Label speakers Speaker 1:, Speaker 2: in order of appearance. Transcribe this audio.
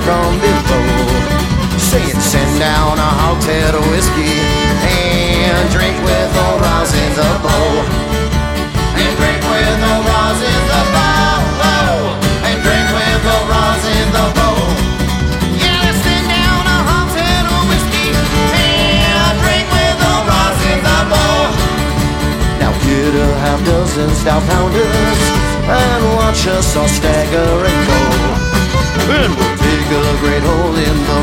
Speaker 1: from below. Saying send down a hogshead of whiskey and drink with old Rosin's a bow. And drink with old Rosin's a bow. And drink with old Rosin's a bow. Yeah, let's send down a hogshead of whiskey and drink with old Rosin's a bow. Now get a half dozen stout pounders and watch us all stagger and go. And we'll dig a great hole in the